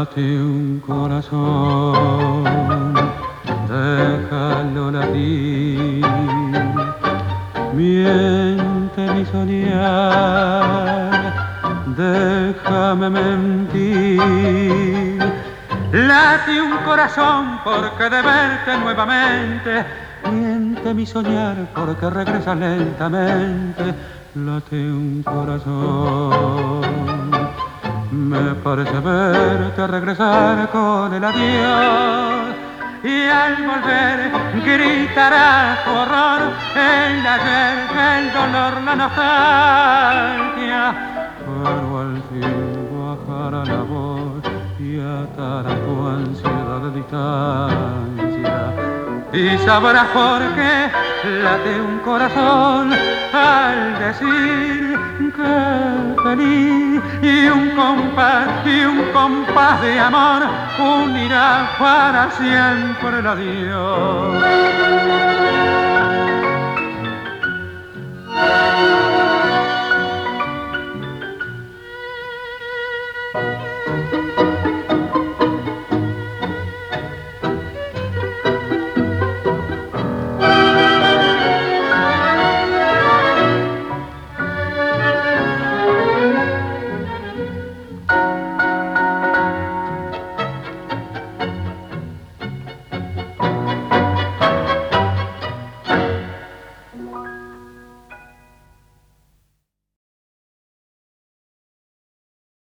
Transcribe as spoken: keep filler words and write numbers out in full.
late un corazón, déjalo latir, miente mi soñar, déjame mentir. Late un corazón porque de verte nuevamente, miente mi soñar porque regresa lentamente. Late un corazón, me parece verte regresar con el adiós, y al volver gritará tu horror, el ayer, el dolor, la nostalgia, pero al fin bajará la voz y atará tu ansiedad de distancia. Y sabrás por qué late un corazón al decir que feliz, y un compás, y un compás de amor unirá para siempre el adiós.